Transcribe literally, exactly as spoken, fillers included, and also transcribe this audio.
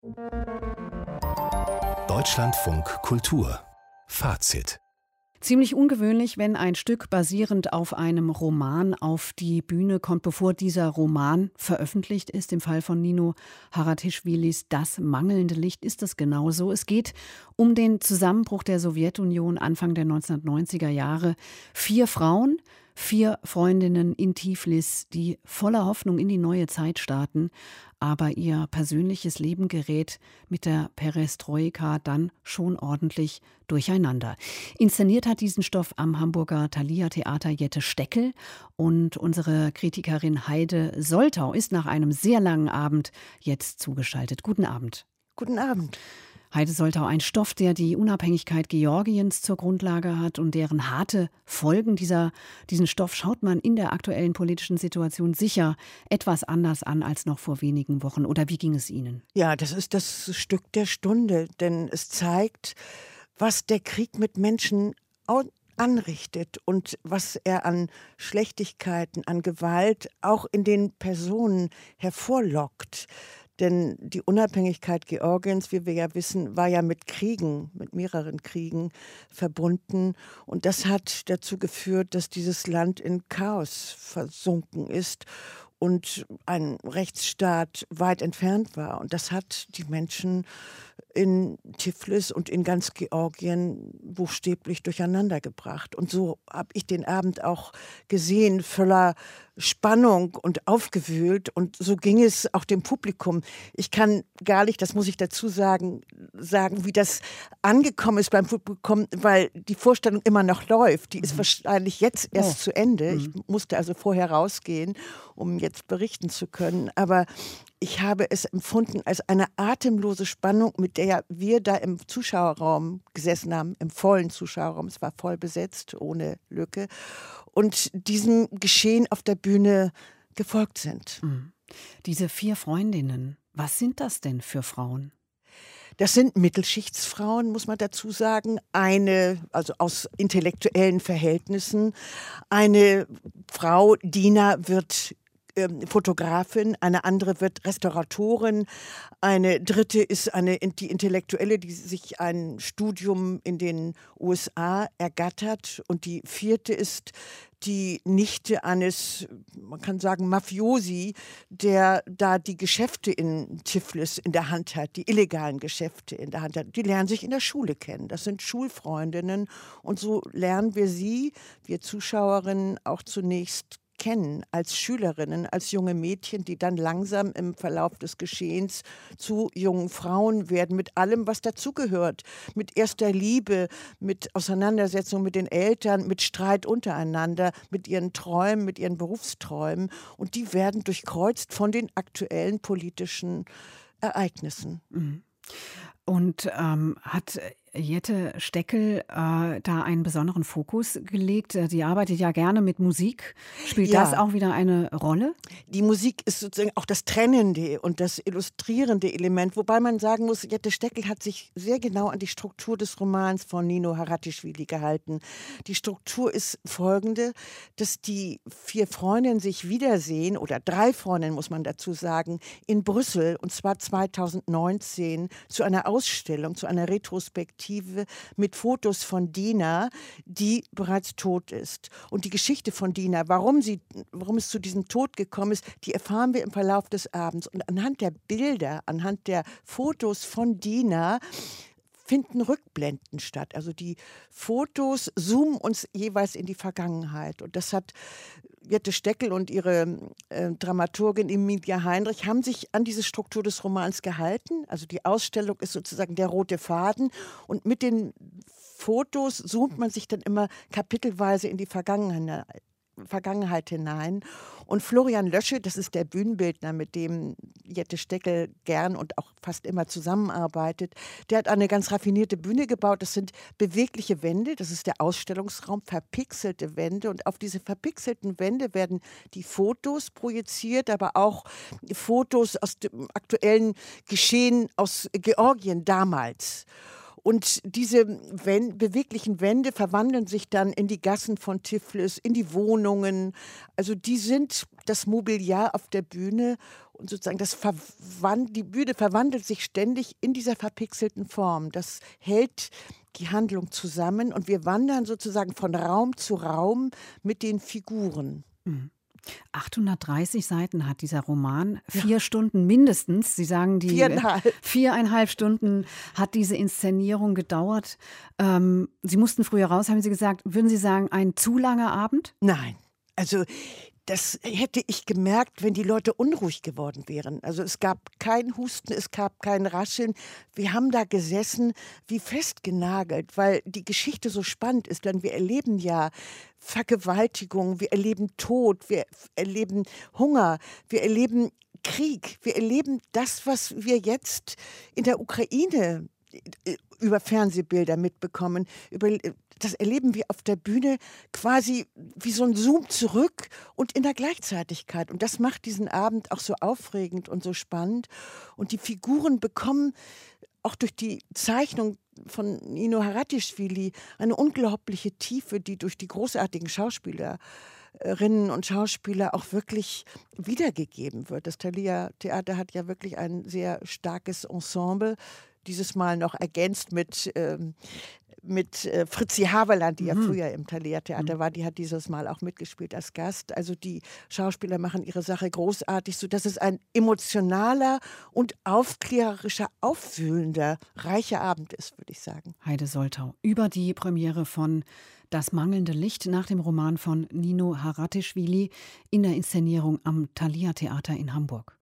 Deutschlandfunk Kultur Fazit. Ziemlich ungewöhnlich, wenn ein Stück basierend auf einem Roman auf die Bühne kommt, bevor dieser Roman veröffentlicht ist. Im Fall von Nino Haratischvilis Das mangelnde Licht ist es genauso. Es geht um den Zusammenbruch der Sowjetunion Anfang der neunzehnhundertneunziger Jahre. Vier Frauen, vier Freundinnen in Tiflis, die voller Hoffnung in die neue Zeit starten, aber ihr persönliches Leben gerät mit der Perestroika dann schon ordentlich durcheinander. Inszeniert hat diesen Stoff am Hamburger Thalia Theater Jette Steckel, und unsere Kritikerin Heide Soltau ist nach einem sehr langen Abend jetzt zugeschaltet. Guten Abend. Guten Abend. Heide Soltau, ein Stoff, der die Unabhängigkeit Georgiens zur Grundlage hat und deren harte Folgen. Dieser, diesen Stoff schaut man in der aktuellen politischen Situation sicher etwas anders an als noch vor wenigen Wochen. Oder wie ging es Ihnen? Ja, das ist das Stück der Stunde, denn es zeigt, was der Krieg mit Menschen anrichtet und was er an Schlechtigkeiten, an Gewalt auch in den Personen hervorlockt. Denn die Unabhängigkeit Georgiens, wie wir ja wissen, war ja mit Kriegen, mit mehreren Kriegen verbunden. Und das hat dazu geführt, dass dieses Land in Chaos versunken ist und ein Rechtsstaat weit entfernt war. Und das hat die Menschen in Tiflis und in ganz Georgien buchstäblich durcheinander gebracht. Und so habe ich den Abend auch gesehen, voller Spannung und aufgewühlt. Und so ging es auch dem Publikum. Ich kann gar nicht, das muss ich dazu sagen, sagen, wie das angekommen ist beim Publikum, weil die Vorstellung immer noch läuft. Die ist mhm. wahrscheinlich jetzt erst oh. zu Ende. Mhm. Ich musste also vorher rausgehen, um jetzt berichten zu können. Aber ich habe es empfunden als eine atemlose Spannung, mit der wir da im Zuschauerraum gesessen haben, im vollen Zuschauerraum. Es war voll besetzt, ohne Lücke. Und diesem Geschehen auf der Bühne gefolgt sind. Mhm. Diese vier Freundinnen, was sind das denn für Frauen? Das sind Mittelschichtsfrauen, muss man dazu sagen. Eine, also aus intellektuellen Verhältnissen. Eine Frau, Dina, wird Fotografin, eine andere wird Restauratorin, eine dritte ist eine, die Intellektuelle, die sich ein Studium in den U S A ergattert, und die vierte ist die Nichte eines, man kann sagen, Mafiosi, der da die Geschäfte in Tiflis in der Hand hat, die illegalen Geschäfte in der Hand hat. Die lernen sich in der Schule kennen. Das sind Schulfreundinnen, und so lernen wir sie, wir Zuschauerinnen, auch zunächst kennen als Schülerinnen, als junge Mädchen, die dann langsam im Verlauf des Geschehens zu jungen Frauen werden, mit allem, was dazugehört, mit erster Liebe, mit Auseinandersetzung mit den Eltern, mit Streit untereinander, mit ihren Träumen, mit ihren Berufsträumen, und die werden durchkreuzt von den aktuellen politischen Ereignissen. Mhm. Und ähm, hat Jette Steckel äh, da einen besonderen Fokus gelegt? Die arbeitet ja gerne mit Musik. Spielt ja. das auch wieder eine Rolle? Die Musik ist sozusagen auch das trennende und das illustrierende Element, wobei man sagen muss, Jette Steckel hat sich sehr genau an die Struktur des Romans von Nino Haratischvili gehalten. Die Struktur ist folgende, dass die vier Freundinnen sich wiedersehen, oder drei Freundinnen muss man dazu sagen, in Brüssel, und zwar zweitausendneunzehn, zu einer Ausstellung, zu einer Retrospektive mit Fotos von Dina, die bereits tot ist. Und die Geschichte von Dina, warum, sie, warum es zu diesem Tod gekommen ist, die erfahren wir im Verlauf des Abends. Und anhand der Bilder, anhand der Fotos von Dina finden Rückblenden statt. Also die Fotos zoomen uns jeweils in die Vergangenheit. Und das hat Jette Steckel und ihre äh, Dramaturgin Emilia Heinrich haben sich an diese Struktur des Romans gehalten. Also die Ausstellung ist sozusagen der rote Faden, und mit den Fotos zoomt man sich dann immer kapitelweise in die Vergangenheit. Vergangenheit hinein. Und Florian Lösche, das ist der Bühnenbildner, mit dem Jette Steckel gern und auch fast immer zusammenarbeitet, der hat eine ganz raffinierte Bühne gebaut. Das sind bewegliche Wände, das ist der Ausstellungsraum, verpixelte Wände, und auf diese verpixelten Wände werden die Fotos projiziert, aber auch Fotos aus dem aktuellen Geschehen aus Georgien damals. Und diese Wän- beweglichen Wände verwandeln sich dann in die Gassen von Tiflis, in die Wohnungen. Also die sind das Mobiliar auf der Bühne und sozusagen das verwand- die Bühne verwandelt sich ständig in dieser verpixelten Form. Das hält die Handlung zusammen und wir wandern sozusagen von Raum zu Raum mit den Figuren. Mhm. achthundertdreißig Seiten hat dieser Roman, vier ja. Stunden mindestens. Sie sagen, die viereinhalb. viereinhalb Stunden hat diese Inszenierung gedauert. Ähm, Sie mussten früher raus, haben Sie gesagt. Würden Sie sagen, ein zu langer Abend? Nein, also das hätte ich gemerkt, wenn die Leute unruhig geworden wären. Also es gab kein Husten, es gab kein Rascheln. Wir haben da gesessen wie festgenagelt, weil die Geschichte so spannend ist. Denn wir erleben ja Vergewaltigung, wir erleben Tod, wir erleben Hunger, wir erleben Krieg. Wir erleben das, was wir jetzt in der Ukraine über Fernsehbilder mitbekommen, über das erleben wir auf der Bühne quasi wie so ein Zoom zurück und in der Gleichzeitigkeit. Und das macht diesen Abend auch so aufregend und so spannend. Und die Figuren bekommen auch durch die Zeichnung von Nino Haratischvili eine unglaubliche Tiefe, die durch die großartigen Schauspielerinnen und Schauspieler auch wirklich wiedergegeben wird. Das Thalia Theater hat ja wirklich ein sehr starkes Ensemble, dieses Mal noch ergänzt mit ähm, mit äh, Fritzi Haberland, die mhm. ja früher im Thalia Theater mhm. war, die hat dieses Mal auch mitgespielt als Gast. Also die Schauspieler machen ihre Sache großartig, sodass es ein emotionaler und aufklärerischer, aufwühlender, reicher Abend ist, würde ich sagen. Heide Soltau über die Premiere von Das mangelnde Licht nach dem Roman von Nino Haratischvili in der Inszenierung am Thalia Theater in Hamburg.